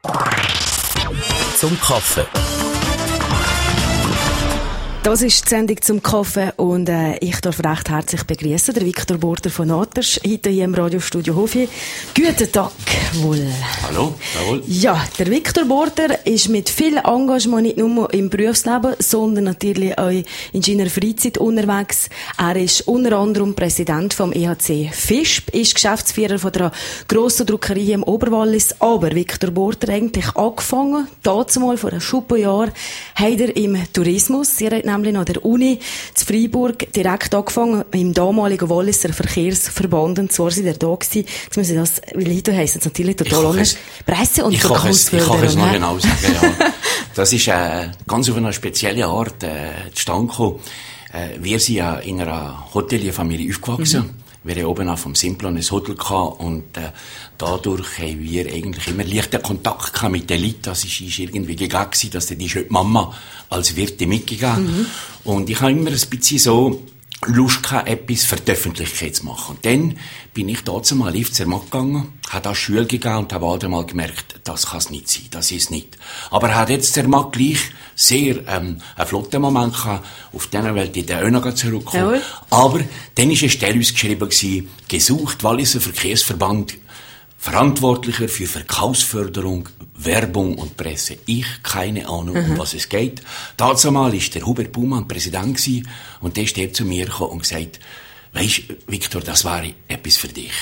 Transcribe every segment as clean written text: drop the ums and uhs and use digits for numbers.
Zum Kaffee. Das ist die Sendung zum Kaffee und ich darf recht herzlich begrüßen der Viktor Border von Naters, heute hier im Radiostudio Hofi. Guten Tag wohl. Hallo, jawohl. Ja, der Viktor Border ist mit viel Engagement nicht nur im Berufsleben, sondern natürlich auch in seiner Freizeit unterwegs. Er ist unter anderem Präsident vom EHC FISP, ist Geschäftsführer von der grossen Druckerei im Oberwallis. Aber Viktor Border eigentlich angefangen, dazumal vor einem Schuppenjahr, hat er im Tourismus, er hat nämlich an der Uni zu Freiburg direkt angefangen, im damaligen Walliser Verkehrsverband, und zwar sind da gewesen, jetzt muss ich das, weil heute heisst es natürlich total anders, Presse- und Verkaufsförderung. Ich kann es noch genau sagen, ja. Das ist ganz auf eine spezielle Art zustande gekommen. Wir sind ja in einer Hotelierfamilie aufgewachsen. Wir haben oben auch vom Simplon ein Hotel gehabt und dadurch haben wir eigentlich immer leichten Kontakt gehabt mit der Leuten. Das ist irgendwie gegeben, dass die schon die Mama als Wirtin mitgegeben. Und ich habe immer ein bisschen so Lust gehabt, etwas für die Öffentlichkeit zu machen. Und dann bin ich dazu mal live zur Zermatt gegangen, habe da Schule gegangen und habe einmal gemerkt, das kann es nicht sein, das ist nicht. Aber er hat jetzt Zermatt gleich sehr einen flotten Moment gehabt, auf den Welt ich dann auch noch zurückkommen. Aber dann war eine Stelle ausgeschrieben gewesen, gesucht, Walliser Verkehrsverband, Verantwortlicher für Verkaufsförderung, Werbung und Presse. Ich, keine Ahnung, um was es geht. Dazu mal war der Hubert Baumann Präsident gewesen, und der ist zu mir gekommen und gesagt, weisst, Viktor, das wäre etwas für dich.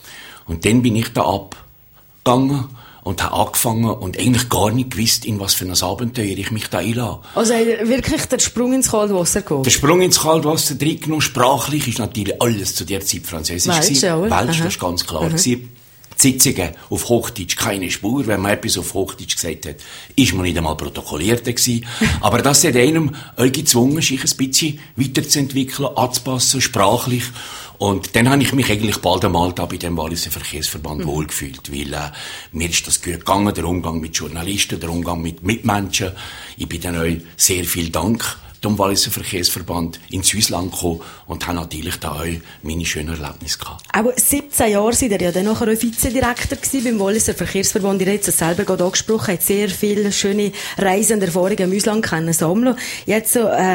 Und dann bin ich da abgegangen und habe angefangen und eigentlich gar nicht gewusst, in was für ein Abenteuer ich mich da einlasse. Also wirklich der Sprung ins Kaltwasser gegangen? Der Sprung ins Kaltwasser reingenommen. Sprachlich ist natürlich alles zu der Zeit Französisch gewesen. Welsch, das war ganz klar gewesen. Sitzungen auf Hochdeutsch keine Spur. Wenn man etwas auf Hochdeutsch gesagt hat, ist man nicht einmal protokolliert gewesen. Aber das hat einem euch gezwungen, sich ein bisschen weiterzuentwickeln, anzupassen, sprachlich. Und dann habe ich mich eigentlich bald einmal da bei dem Walliser Verkehrsverband wohlgefühlt, weil mir ist das gut gegangen, der Umgang mit Journalisten, der Umgang mit Mitmenschen. Ich bin dann euch sehr viel Dank dem Walliser Verkehrsverband ins Ausland gekommen und habe natürlich da auch meine schönen Erlebnisse gehabt. Aber 17 Jahre sind ihr ja dann nachher auch Vizedirektor gewesen beim Walliser Verkehrsverband. Ihr habt es selber gerade angesprochen, habt sehr viele schöne Reisen und Erfahrungen im Ausland können sammeln. Jetzt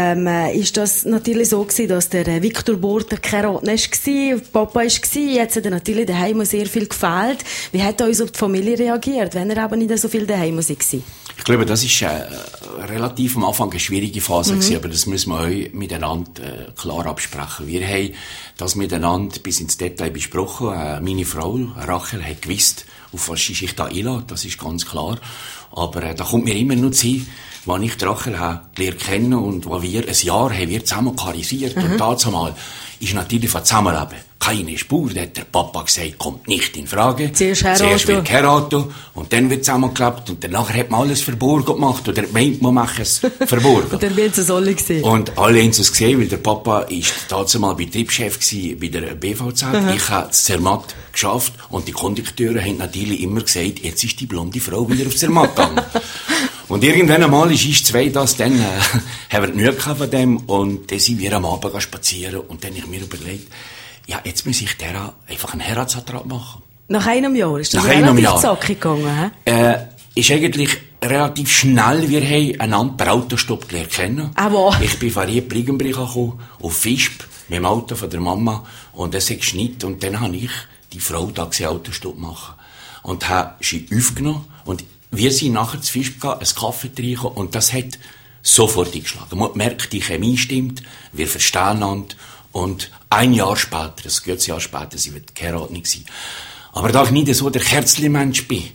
ist das natürlich so gewesen, dass der Viktor Border kein Ratner war, Papa war, jetzt hat er natürlich daheim sehr viel gefehlt. Wie hat uns auf die Familie reagiert, wenn er eben nicht so viel daheim war? Ich glaube, das ist relativ am Anfang eine schwierige Phase gewesen, aber das müssen wir auch miteinander klar absprechen. Wir haben das miteinander bis ins Detail besprochen. Meine Frau, Rachel, hat gewusst, auf was ich da einlasse, das ist ganz klar. Aber da kommt mir immer noch zu, als ich die Rachel gelernt kennen und wo wir ein Jahr haben wir zusammen karisiert. Und dazu mal ist natürlich von Zusammenleben keine Spur. Da hat der Papa gesagt, kommt nicht in Frage. Zuerst wird heiraten und dann wird zusammengeklebt und danach hat man alles verborgen gemacht oder meint, man macht es verborgen. Und dann wird es alle gesehen. Und alle haben es gesehen, weil der Papa ist dazu mal Betriebschef gewesen bei der BVZ. Ich habe es Zermatt geschafft und die Kondukteure haben natürlich immer gesagt, jetzt ist die blonde Frau wieder auf Zermatt gegangen. Und irgendwann einmal ist ich zwei das, dann haben wir genug von dem und dann sind wir am Abend spazieren und dann habe ich mir überlegt, ja, jetzt muss ich der einfach einen Heiratsantrag machen. Nach einem Jahr ist das relativ zackig gegangen, Ist eigentlich relativ schnell. Wir haben einander per Autostopp gelernt kennen. Ich bin von Riepenbrück gekommen, auf FISP, mit dem Auto von der Mama, und es hat geschneit, und dann habe ich die Frau da gesehen, Autostopp machen. Und habe sie aufgenommen, und wir sind nachher zu FISP gegangen, einen Kaffee trinken, und das hat sofort eingeschlagen. Man merkt, die Chemie stimmt, wir verstehen einander, und ein Jahr später, ein gutes Jahr später, sie wird geheiratet sein. Aber da ich nicht so der Kerzli-Mensch bin,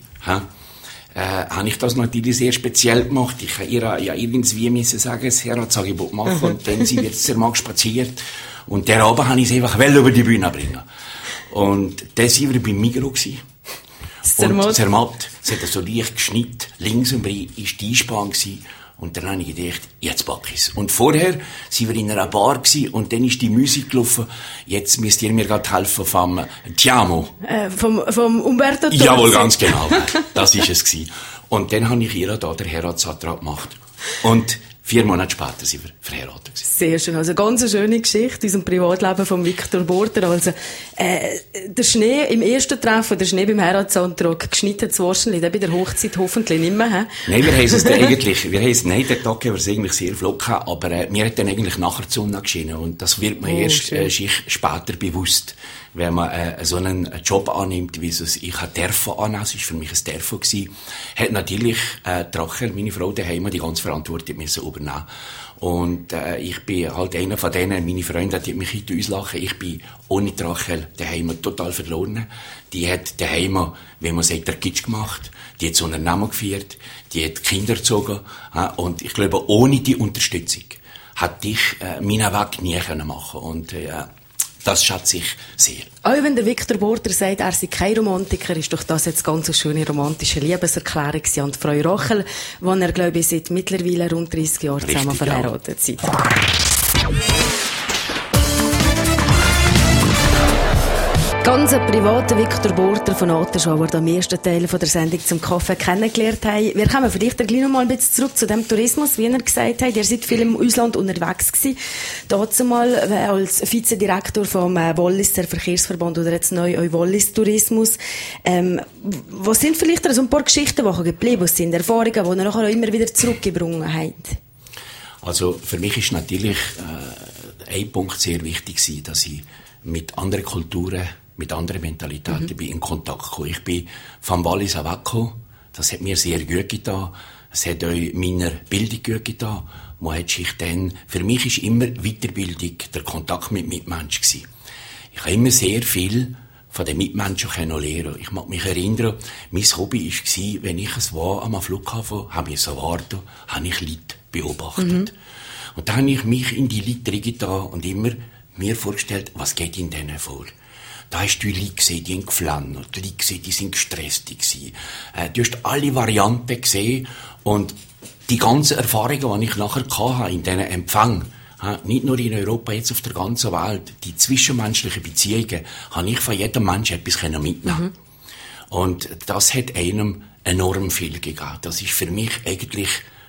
habe ich das natürlich sehr speziell gemacht. Ich habe ihr ja irgendwie müssen sagen, das Heiratsangebot machen, und dann sind wir jetzt Zermatt spaziert, und der Abend habe ich es einfach über die Bühne bringen. Und dann sind wir beim Migros gewesen. Zermatt. Es hat so leicht geschnitten, links und rechts war die Einspann gewesen. Und dann habe ich gedacht, jetzt pack ich's. Und vorher sind wir in einer Bar gewesen, und dann ist die Musik gelaufen. Jetzt müsst ihr mir gerade helfen vom Tiamo. Vom Umberto Tozzi. Jawohl, ganz genau. Das ist es gewesen. Und dann habe ich ihr da den Heiratsantrag gemacht. Und 4 Monate später sind wir verheiratet gewesen. Sehr schön. Also, ganz eine schöne Geschichte aus dem Privatleben von Viktor Borter. Also, der Schnee im ersten Treffen, der Schnee beim Heiratsantrag, geschnittenes Würstchen, der bei der Hochzeit hoffentlich nicht mehr, he? Nein, wir haben es eigentlich, den Tag haben wir es eigentlich sehr flott gehabt, aber, mir hat dann eigentlich nachher die Sonne geschienen. Und das wird mir sich später bewusst, wenn man, so einen Job annimmt, wie es ich derfo annehmen, es war für mich ein derfo gewesen, hat natürlich, Rachel, meine Frau daheim, die ganze Verantwortung müssen übernehmen. Und, ich bin halt einer von denen, meine Freunde, die mich heute auslachen, ich bin ohne Rachel daheim total verloren. Die hat daheim, wie man sagt, der Kitsch gemacht, die hat so einen Namen geführt, die hat Kinder erzogen, und ich glaube, ohne die Unterstützung hätte ich, meinen Weg nie können machen. Und, das schätze ich sehr. Auch wenn der Viktor Borter sagt, er sei kein Romantiker, ist doch das jetzt ganz eine schöne romantische Liebeserklärung an die Frau Rachel, die er, glaube ich, seit mittlerweile rund 30 Jahren zusammen verheiratet sind. Ganz ein privater Viktor Borter von Aterschau, der am ersten Teil von der Sendung zum Kaffee kennengelernt haben. Wir kommen vielleicht gleich noch mal ein bisschen zurück zu dem Tourismus, wie er gesagt hat. Ihr seid viel im Ausland unterwegs gewesen. Dazu mal als Vizedirektor vom Walliser Verkehrsverband oder jetzt neu Wallis Tourismus. Was sind vielleicht so ein paar Geschichten, die geblieben sind, Erfahrungen, die ihr nachher auch immer wieder zurückgebracht habt? Also für mich ist natürlich ein Punkt sehr wichtig gewesen, dass ich mit anderen Kulturen, mit anderen Mentalitäten bin in Kontakt gekommen. Ich bin vom Wallis weggekommen. Das hat mir sehr gut getan. Es hat auch meiner Bildung gut getan. Man hat sich dann, für mich ist immer Weiterbildung der Kontakt mit Mitmenschen gewesen. Ich habe immer sehr viel von den Mitmenschen lernen. Ich mag mich erinnern, mein Hobby war, wenn ich es war am Flughafen, habe ich so warten, habe ich Leute beobachtet. Und dann habe ich mich in die Leute reingetan und immer mir vorgestellt, was geht in denen vor. Da hast du die Leute gesehen, die haben geflattert, die Leute gesehen, die sind gestresst gewesen. Du hast alle Varianten gesehen und die ganzen Erfahrungen, die ich nachher hatte in diesen Empfängen, nicht nur in Europa, jetzt auf der ganzen Welt, die zwischenmenschlichen Beziehungen, habe ich von jedem Menschen etwas mitnehmen. Und das hat einem enorm viel gegeben. Das ist für mich eigentlich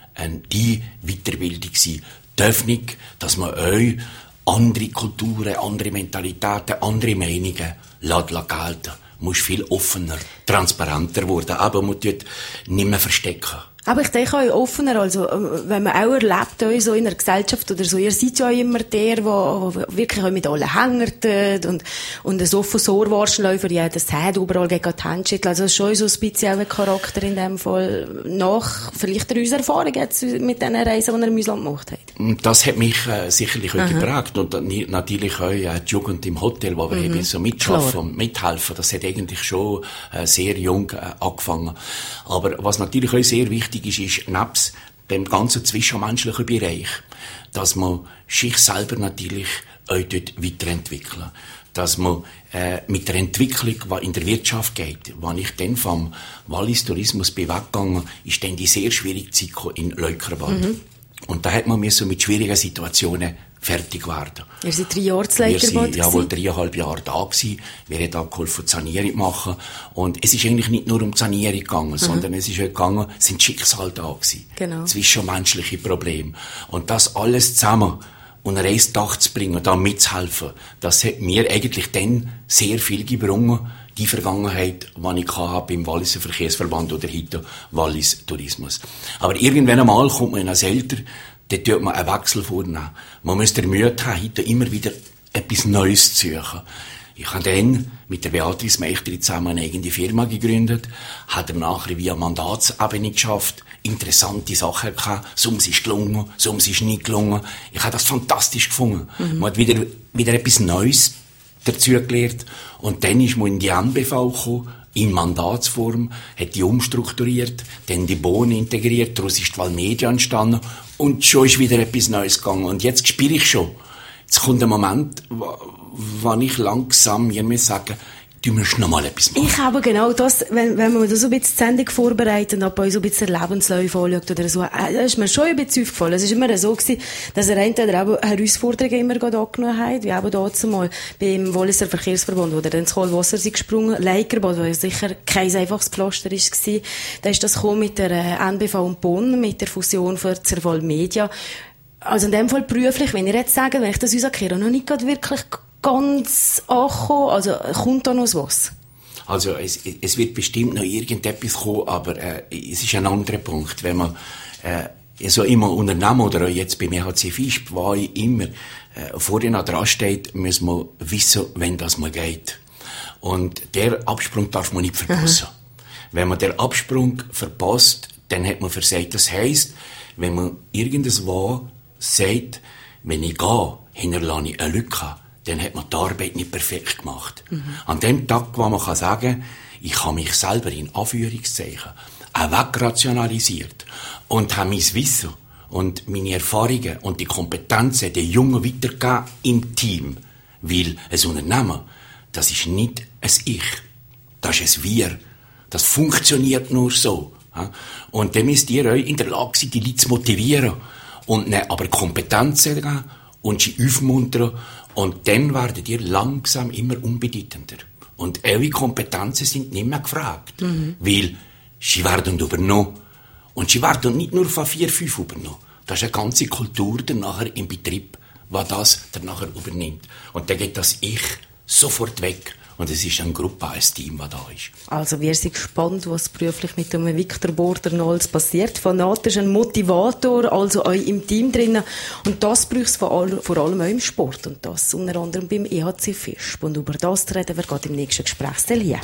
die Weiterbildung gewesen. Die Öffnung, dass man euch andere Kulturen, andere Mentalitäten, andere Meinungen gelten. Man muss viel offener, transparenter werden, aber man tut nicht mehr verstecken. Aber ich denke auch offener, also, wenn man auch erlebt, auch so in der Gesellschaft oder so, ihr seid ja auch immer der, der wirklich auch mit allen hängert und so von Sohrwarschläufer, ja, das hat überall gegen die Hände schüttelt. Also, das ist schon so ein bisschen auch ein Charakter in dem Fall nach, vielleicht unsere Erfahrung jetzt mit diesen Reisen, die ihr im Ausland gemacht habt. Das hat mich sicherlich auch geprägt und natürlich auch die Jugend im Hotel, wo wir eben so mitschaffen und mithelfen. Das hat eigentlich schon sehr jung angefangen. Aber was natürlich auch sehr wichtig ist nebst dem ganzen zwischenmenschlichen Bereich, dass man sich selber natürlich auch dort weiterentwickeln. Dass man mit der Entwicklung, die in der Wirtschaft geht, wenn ich dann vom Wallis Tourismus bin weggegangen, ist dann die sehr schwierige Zeit in Leukerbad. Und da hat man mit schwierigen Situationen fertig werden. Ihr seid 3 Jahre zu Leukerbad? Wir waren 3,5 Jahre da gewesen. Wir haben da geholfen, die Sanierung machen. Und es ist eigentlich nicht nur um die Sanierung gegangen, sondern es ist auch gegangen, sind Schicksale da gewesen. Genau. Zwischenmenschliche Probleme. Und das alles zusammen unter ein Dach zu bringen, da mitzuhelfen, das hat mir eigentlich dann sehr viel gebrungen, die Vergangenheit, die ich hatte beim Walliser Verkehrsverband oder heute Wallis Tourismus. Aber irgendwann einmal kommt man als Älter, dann tut man einen Wechsel vornehmen. Man muss der Mühe haben, heute immer wieder etwas Neues zu suchen. Ich habe dann mit der Beatrice Mechtri zusammen eine eigene Firma gegründet, habe nachher via Mandatsebene geschafft, interessante Sachen gehabt, soms ist gelungen, soms ist nicht gelungen. Ich habe das fantastisch gefunden. Man hat wieder etwas Neues dazu gelernt und dann ist man in die NBV gekommen, in Mandatsform, hat die umstrukturiert, dann die Bohnen integriert, daraus ist die Valmedia entstanden und schon ist wieder etwas Neues gegangen. Und jetzt spüre ich schon, jetzt kommt ein Moment, wo ich langsam, ich muss sagen, du musst noch mal etwas machen. Ich habe genau das, wenn man so ein bisschen die Sendung vorbereitet und bei so ein bisschen Lebensläufe anschaut oder so, das ist mir schon ein bisschen aufgefallen. Es ist immer so gewesen, dass entweder auch Herausforderungen immer gerade angenommen hat, wie eben dort mal beim Walliser Verkehrsverbund, wo der dann ins Kohlwasser sind gesprungen, Leikerbad, was sicher kein einfaches Pflaster war. Da ist das gekommen mit der NBV und Bonn, mit der Fusion für Zerwald Media. Also in dem Fall beruflich, wenn ich jetzt sage, wenn ich das uns erkläre, noch nicht gerade wirklich ganz angekommen, also kommt da noch was? Also es wird bestimmt noch irgendetwas kommen, aber es ist ein anderer Punkt. Wenn man so immer Unternehmen oder auch jetzt beim EHC Fischb, wo ich immer vorhin dran steht, muss man wissen, wenn das mal geht. Und der Absprung darf man nicht verpassen. Wenn man den Absprung verpasst, dann hat man versagt. Das heisst, wenn man irgendwo sagt, wenn ich gehe, hinterlasse ich eine Lücke, dann hat man die Arbeit nicht perfekt gemacht. An dem Tag, wo man kann sagen, ich habe mich selber in Anführungszeichen auch wegrationalisiert und habe mein Wissen und meine Erfahrungen und die Kompetenzen den Jungen weitergegeben im Team. Weil ein Unternehmen, das ist nicht ein Ich, das ist ein Wir. Das funktioniert nur so. Und dann müsst ihr euch in der Lage sein, die Leute zu motivieren und ihnen aber Kompetenzen geben und sie aufmuntern. Und dann werdet ihr langsam immer unbedeutender. Und eure Kompetenzen sind nicht mehr gefragt. Weil sie werden übernommen. Und sie werden nicht nur von 4, 5 übernommen. Das ist eine ganze Kultur dann nachher im Betrieb, die das dann nachher übernimmt. Und dann geht das Ich sofort weg. Und es ist eine Gruppe, ein Team, das da ist. Also wir sind gespannt, was beruflich mit dem Viktor Border noch alles passiert. Fanatisch ein Motivator, also euch im Team drinnen. Und das braucht es vor allem auch im Sport. Und das unter anderem beim EHC Fischb. Und über das reden wir gerade im nächsten Gesprächsteil hier.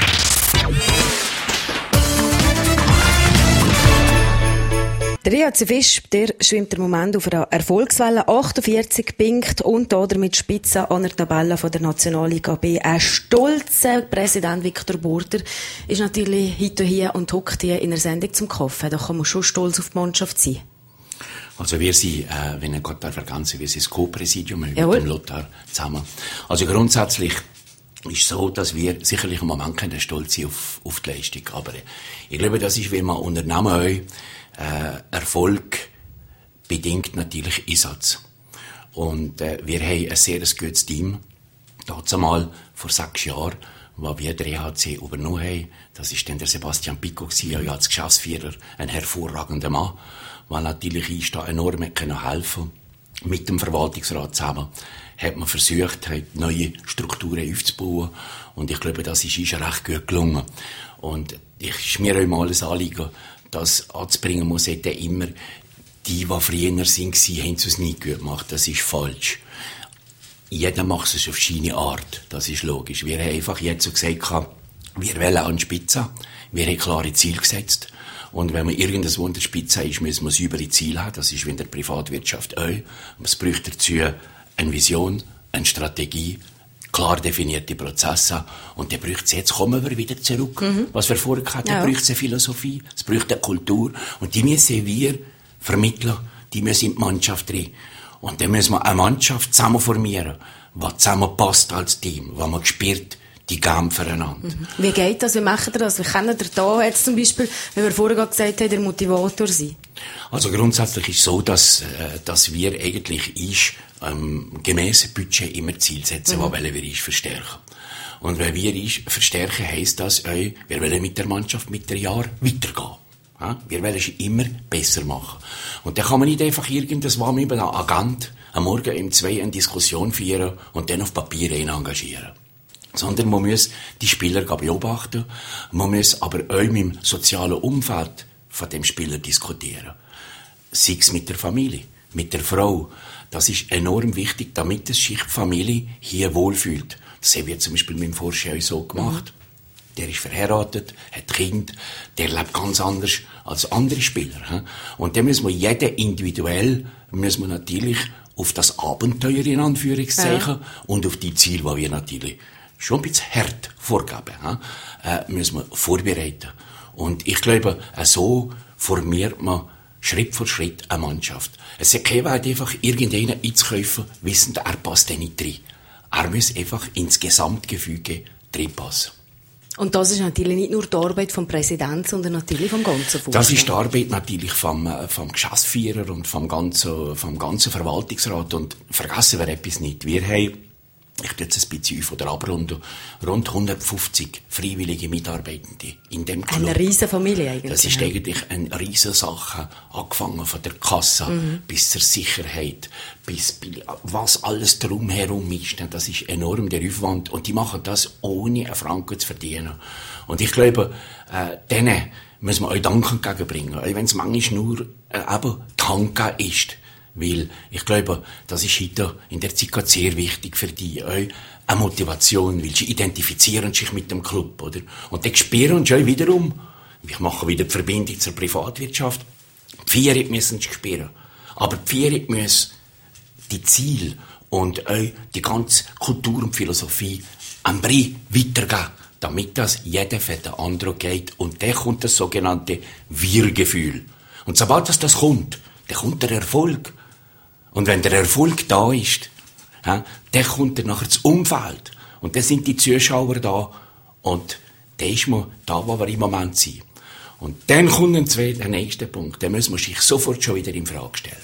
Der EHC Fischb, der schwimmt im Moment auf einer Erfolgswelle. 48 Punkte und damit Spitze an der Tabelle von der Nationalliga B. Ein stolzer Präsident Viktor Border ist natürlich heute hier und hockt hier in der Sendung zum Kaffee. Da kann man schon stolz auf die Mannschaft sein. Also wir sind, wenn ich gerade ergänzen, wir sind das Co-Präsidium mit dem Lothar zusammen. Also grundsätzlich ist so, dass wir sicherlich im Moment keinen Stolz sind auf die Leistung. Aber ich glaube, das ist, wenn man Unternehmen auch Erfolg bedingt natürlich Einsatz. Und wir haben ein sehr gutes Team. Dazu mal vor 6 Jahren, wo wir den EHC übernommen haben. Das war dann der Sebastian Pico, ja, als Geschäftsführer, ein hervorragender Mann, der natürlich uns da enorm helfen konnte. Mit dem Verwaltungsrat zusammen hat man versucht, neue Strukturen aufzubauen. Und ich glaube, das ist uns recht gut gelungen. Und ich ist mir auch mal ein Anliegen, das anzubringen, muss immer die früher sind, haben es nicht gut gemacht. Das ist falsch. Jeder macht es auf seine Art. Das ist logisch. Wir haben einfach jetzt so gesagt, wir wollen an die Spitze. Wir haben klare Ziele gesetzt. Und wenn man irgendwo an der Spitze ist, müssen wir saubere Ziele haben. Das ist wie in der Privatwirtschaft auch. Es braucht dazu eine Vision, eine Strategie, klar definierte Prozesse. Und dann braucht es, jetzt kommen wir wieder zurück. Was wir vorher hatten, ja. Braucht es eine Philosophie, es braucht eine Kultur. Und die müssen wir vermitteln, die müssen in die Mannschaft rein. Und dann müssen wir eine Mannschaft zusammen formieren, die zusammenpasst als Team, wo man spürt, die gehen füreinander. Wie geht das? Wie macht ihr das? Wie können ihr da jetzt zum Beispiel, wie wir vorher gesagt haben, der Motivator sein? Also grundsätzlich ist es so, dass wir eigentlich gemäss Budget immer Ziel setzen, was wollen wir verstärken. Und wenn wir verstärken, heisst das auch, wir wollen mit der Mannschaft mit der Jahr weitergehen. Ja? Wir wollen es immer besser machen. Und dann kann man nicht einfach irgendwas mit einem Agent am Morgen um 2 eine Diskussion führen und dann auf Papier engagieren. Sondern man muss die Spieler beobachten, man muss aber auch im sozialen Umfeld von dem Spieler diskutieren. Sei es mit der Familie, mit der Frau. Das ist enorm wichtig, damit sich die Familie hier wohlfühlt. Das haben wir zum Beispiel mit dem Forscher so gemacht. Der ist verheiratet, hat Kind, der lebt ganz anders als andere Spieler. Und dann müssen wir jeden individuell, natürlich auf das Abenteuer in Anführungszeichen und auf die Ziele, die wir natürlich schon ein bisschen hart vorgeben, müssen wir vorbereiten. Und ich glaube, so formiert man Schritt für Schritt eine Mannschaft. Es ist kein Weg, einfach irgendeinen einzukaufen, wissend, er passt da nicht rein. Er muss einfach ins Gesamtgefüge Triebpass. Und das ist natürlich nicht nur die Arbeit vom Präsidenten, sondern natürlich vom ganzen Vorstand. Das ist die Arbeit natürlich vom Geschäftsführer und vom ganzen Verwaltungsrat. Und vergessen wir etwas nicht. Wir haben, ich tue jetzt ein bisschen auf oder abrunden, rund 150 freiwillige Mitarbeitende in dem Club. Eine riesen Familie eigentlich. Das ist eigentlich eine riesen Sache, angefangen von der Kasse bis zur Sicherheit, bis was alles drumherum ist. Das ist enorm, der Aufwand. Und die machen das, ohne einen Franken zu verdienen. Und ich glaube, denen müssen wir euch Dank entgegenbringen. Auch wenn es manchmal nur eben Tanken ist. Weil ich glaube, das ist heute in der Zeit gerade sehr wichtig für die. Auch eine Motivation, weil sie identifizieren sich mit dem Club, oder? Und dann spüren sie auch wiederum, ich mache wieder die Verbindung zur Privatwirtschaft, die Vierer müssen sie spüren. Aber die Vierer müssen die Ziele und auch die ganze Kultur und Philosophie am Brie weitergeben, damit das jeder für den anderen geht. Und dann kommt das sogenannte Wir-Gefühl. Und sobald das kommt, dann kommt der Erfolg. Und wenn der Erfolg da ist, dann kommt dann nachher das Umfeld. Und dann sind die Zuschauer da. Und dann ist man da, wo wir im Moment sind. Und dann kommt der nächste Punkt. Dann muss man sich sofort schon wieder in Frage stellen.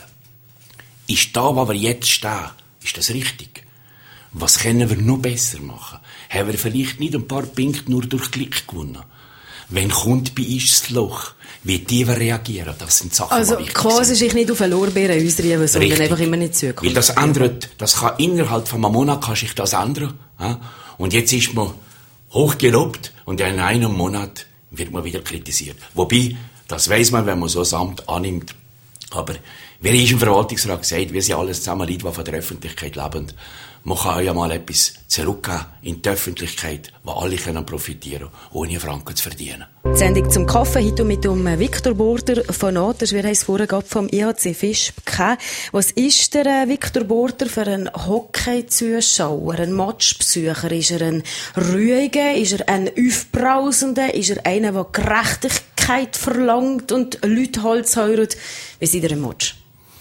Ist da, wo wir jetzt stehen, ist das richtig? Was können wir noch besser machen? Haben wir vielleicht nicht ein paar Punkte nur durch Glück gewonnen? Wenn kommt bei uns das Loch? Wie die reagieren, das sind Sachen, also, die wichtig quasi sind. sich nicht auf eine Lorbeeren ausreiben, sondern Richtig. einfach immer nicht zukommen. Weil das ändert, das kann innerhalb von einem Monat kann sich das ändern. Ja? Und jetzt ist man hochgelobt und in einem Monat wird man wieder kritisiert. Wobei, das weiss man, wenn man so ein Amt annimmt. Aber wie ist im Verwaltungsrat gesagt, wir sind alles zusammen Leute, die von der Öffentlichkeit leben. Man kann ja mal etwas zurückgeben in die Öffentlichkeit, wo alle profitieren können, ohne einen Franken zu verdienen. Die Sendung zum Kaffee heute mit dem Viktor Border von Naters. Wir haben es vorher vom IHC Fischb gehabt. Was ist der Viktor Border für einen Hockey-Zuschauer, ein Matchbesucher? Ist er ein ruhiger? Ist er ein aufbrausender? Ist er einer, der Gerechtigkeit verlangt und Leute Holz heiratet? Wie sieht er im Match?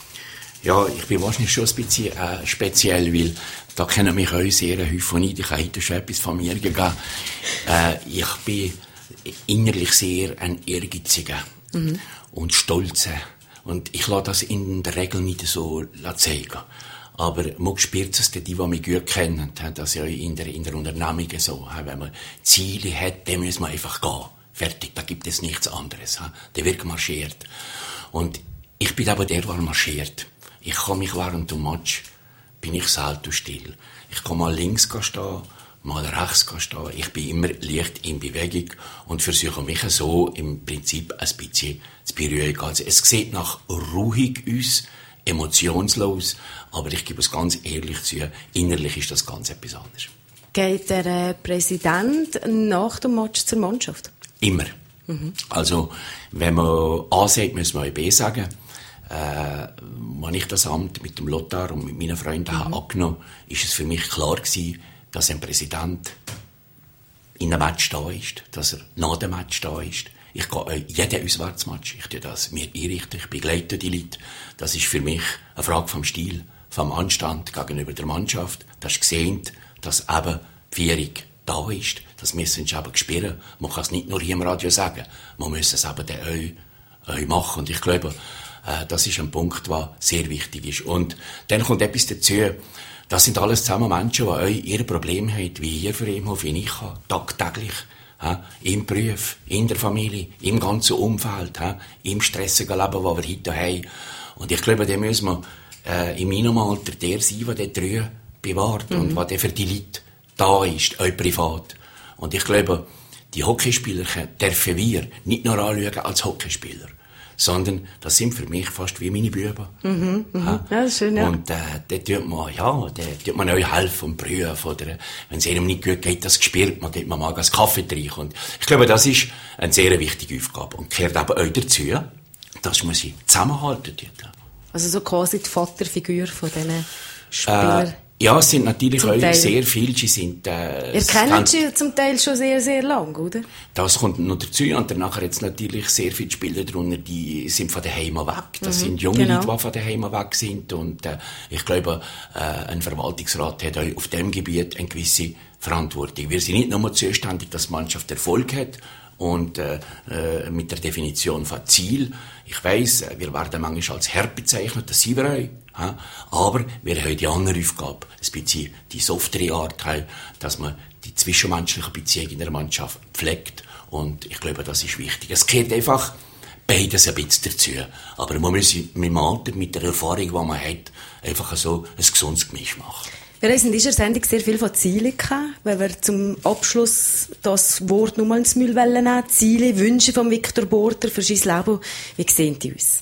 Ja, ich bin wahrscheinlich schon ein bisschen speziell, weil da kennen mich auch sehr häufig nicht. Ich habe heute schon etwas von mir gegeben. Ich bin innerlich sehr ein Ehrgeiziger und Stolzer. Und ich lasse das in der Regel nicht so zeigen. Aber man spürt es, die mich gut kennen, dass ja in der Unternehmung so, wenn man Ziele hat, dann muss man einfach gehen. Fertig, da gibt es nichts anderes. Da wird marschiert. Und ich bin aber der marschiert. Ich kann mich während dem Match, bin ich selten still. Ich kann mal links stehen, mal rechts stehen. Ich bin immer leicht in Bewegung und versuche mich so im Prinzip ein bisschen zu beruhigen. Also es sieht nach ruhig aus, emotionslos, aber ich gebe es ganz ehrlich zu, innerlich ist das ganz etwas anderes. Geht der Präsident nach dem Match zur Mannschaft? Immer. Also, wenn man A sagt, muss man auch B sagen. Als ich das Amt mit dem Lothar und mit meinen Freunden angenommen habe, ist es für mich klar gewesen, dass ein Präsident in einem Match da ist, dass er nach dem Match da ist. Ich gehe auch jeden Auswärtsmatch, ich tue das mir einrichten, ich begleite die Leute. Das ist für mich eine Frage vom Stil, vom Anstand gegenüber der Mannschaft. Das ist gesehen, dass eben die Führung da ist. Das müssen sie eben spüren. Man kann es nicht nur hier im Radio sagen, man muss es eben dann auch machen. Und ich glaube, das ist ein Punkt, der sehr wichtig ist. Und dann kommt etwas dazu. Das sind alles zusammen Menschen, die auch ihre Probleme haben, wie hier für Imhof, wie ich habe, tagtäglich. Im Beruf, in der Familie, im ganzen Umfeld, im stressigen Leben, das wir heute haben. Und ich glaube, da müssen wir in meinem Alter der sein, der die Treue bewahrt und der für die Leute da ist, auch privat. Und ich glaube, die Hockeyspieler dürfen wir nicht nur anschauen als Hockeyspieler, sondern das sind für mich fast wie meine Buben. Ja, das ist schön, ja. Und da tut man auch helfen und prüfen. Oder wenn es einem nicht gut geht, das spürt man, geht man mal einen Kaffee trinken. Und ich glaube, das ist eine sehr wichtige Aufgabe. Und gehört eben auch dazu, dass man sie zusammenhalten tut. Also so quasi die Vaterfigur von diesen Spielern. Ja, es sind natürlich auch sehr viele. Sie sind, ihr kennt sie zum Teil schon sehr, sehr lang, oder? Das kommt noch dazu. Und danach jetzt natürlich sehr viele Spieler drunter, die sind von daheim weg. Das sind junge Leute, die von daheim weg sind. Und ich glaube, ein Verwaltungsrat hat auch auf diesem Gebiet eine gewisse Verantwortung. Wir sind nicht nur zuständig, dass die Mannschaft Erfolg hat. Und mit der Definition von Ziel. Ich weiss, wir werden manchmal als hart bezeichnet, das sind wir auch. Aber wir haben die andere Aufgabe, ein bisschen die softere Art, dass man die zwischenmenschliche Beziehung in der Mannschaft pflegt. Und ich glaube, das ist wichtig. Es gehört einfach beides ein bisschen dazu. Aber man muss mit dem Alter, mit der Erfahrung, die man hat, einfach so ein gesundes Gemisch machen. Wir haben in dieser Sendung sehr viel von Zielen gehabt. Wenn wir zum Abschluss das Wort nochmal ins Müll nehmen, Ziele, Wünsche von Viktor Borter für sein Leben, wie sehen die uns?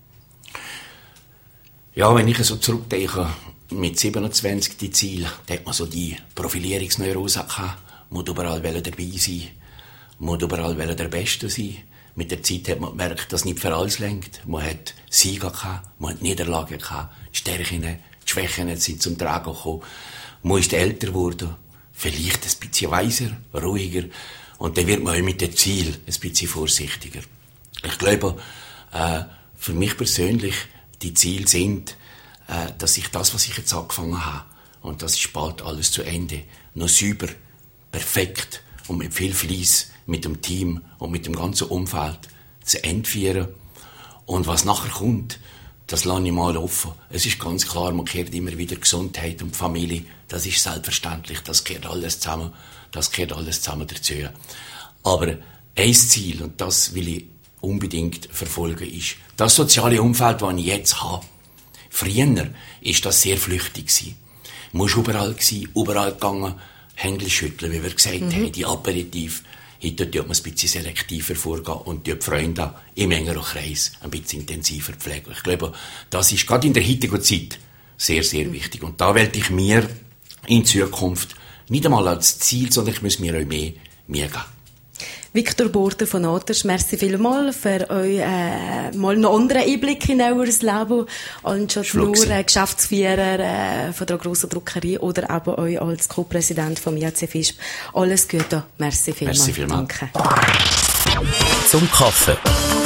Ja, wenn ich so zurückdenke, mit 27 die Ziele, da hat man so die Profilierungsneurose gehabt, muss überall dabei sein, muss überall der Beste sein. Mit der Zeit hat man gemerkt, dass nicht für alles lenkt. Man hat Siege gehabt, man hat Niederlagen gehabt, die Stärken, die Schwächen sind zum Tragen gekommen. Man ist älter geworden, vielleicht ein bisschen weiser, ruhiger. Und dann wird man auch mit dem Ziel ein bisschen vorsichtiger. Ich glaube, für mich persönlich, die Ziele sind, dass ich das, was ich jetzt angefangen habe, und das ist bald alles zu Ende, noch sauber, perfekt und mit viel Fleiss mit dem Team und mit dem ganzen Umfeld zu Ende führen. Und was nachher kommt, das lasse ich mal offen. Es ist ganz klar, man kehrt immer wieder Gesundheit und Familie. Das ist selbstverständlich, das gehört alles zusammen. Das gehört alles zusammen dazu. Aber ein Ziel, und das will ich unbedingt verfolgen, ist das soziale Umfeld, das ich jetzt habe. Früher war das sehr flüchtig gewesen. Man war überall gegangen, Hände schütteln, wie wir gesagt haben, die Aperitif. Heute tut man ein bisschen selektiver vorgehen und die Freunde im engeren Kreis ein bisschen intensiver pflegen. Ich glaube, das ist gerade in der heutigen Zeit sehr, sehr wichtig. Und da wollte ich mir in Zukunft nicht einmal als Ziel, sondern ich muss mir auch mehr geben. Viktor Borter von Aters, merci vielmals für euch mal einen anderen Einblick in euer Leben, anstatt nur Geschäftsführer von der grossen Druckerei oder eben euch als Co-Präsident vom IHC Visp. Alles Gute, merci vielmals. Merci vielmals. Danke. Zum Kaffee.